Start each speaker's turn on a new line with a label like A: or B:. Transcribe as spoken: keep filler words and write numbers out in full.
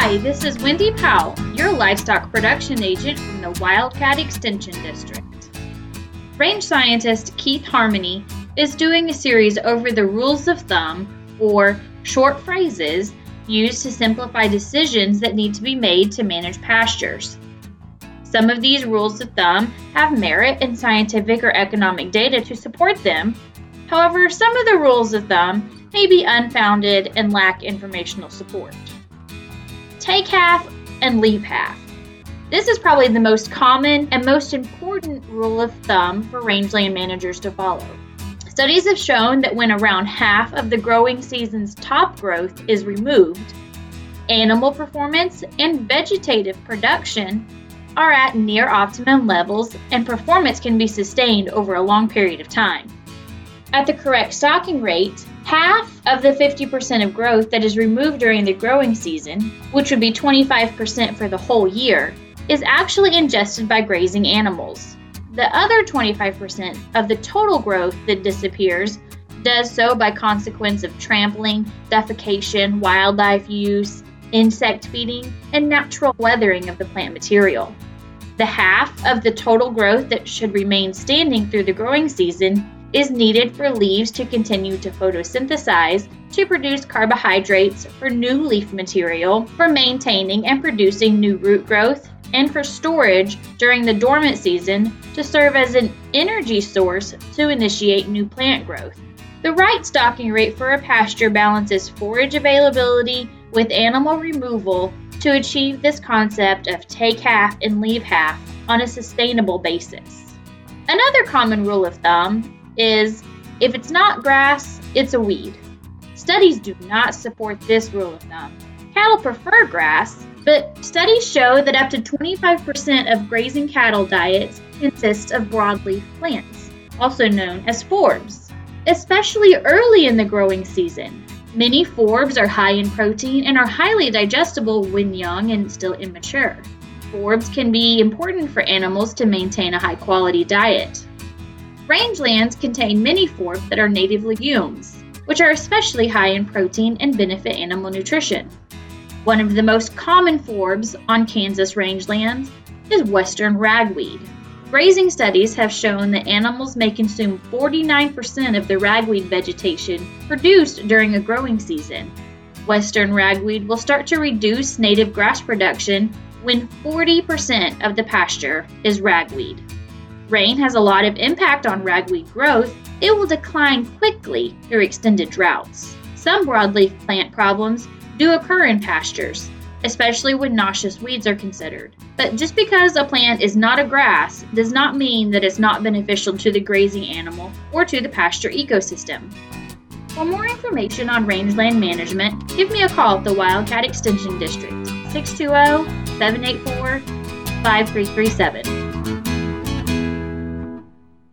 A: Hi, this is Wendy Powell, your livestock production agent from the Wildcat Extension District. Range scientist Keith Harmony is doing a series over the rules of thumb, or short phrases, used to simplify decisions that need to be made to manage pastures. Some of these rules of thumb have merit and scientific or economic data to support them. However, some of the rules of thumb may be unfounded and lack informational support. Take half and leave half. This is probably the most common and most important rule of thumb for rangeland managers to follow. Studies have shown that when around half of the growing season's top growth is removed, animal performance and vegetative production are at near optimum levels and performance can be sustained over a long period of time. At the correct stocking rate, half of the fifty percent of growth that is removed during the growing season, which would be twenty-five percent for the whole year, is actually ingested by grazing animals. The other twenty-five percent of the total growth that disappears does so by consequence of trampling, defecation, wildlife use, insect feeding, and natural weathering of the plant material. The half of the total growth that should remain standing through the growing season is needed for leaves to continue to photosynthesize, to produce carbohydrates for new leaf material, for maintaining and producing new root growth, and for storage during the dormant season to serve as an energy source to initiate new plant growth. The right stocking rate for a pasture balances forage availability with animal removal to achieve this concept of take half and leave half on a sustainable basis. Another common rule of thumb is, if it's not grass, it's a weed. Studies do not support this rule of thumb. Cattle prefer grass, but studies show that up to twenty-five percent of grazing cattle diets consist of broadleaf plants, also known as forbs, especially early in the growing season. Many forbs are high in protein and are highly digestible when young and still immature. Forbs can be important for animals to maintain a high-quality diet. Rangelands contain many forbs that are native legumes, which are especially high in protein and benefit animal nutrition. One of the most common forbs on Kansas rangelands is western ragweed. Grazing studies have shown that animals may consume forty-nine percent of the ragweed vegetation produced during a growing season. Western ragweed will start to reduce native grass production when forty percent of the pasture is ragweed. Rain has a lot of impact on ragweed growth. It will decline quickly through extended droughts. Some broadleaf plant problems do occur in pastures, especially when noxious weeds are considered. But just because a plant is not a grass does not mean that it's not beneficial to the grazing animal or to the pasture ecosystem. For more information on rangeland management, give me a call at the Wildcat Extension District, six two zero, seven eight four, five three three seven.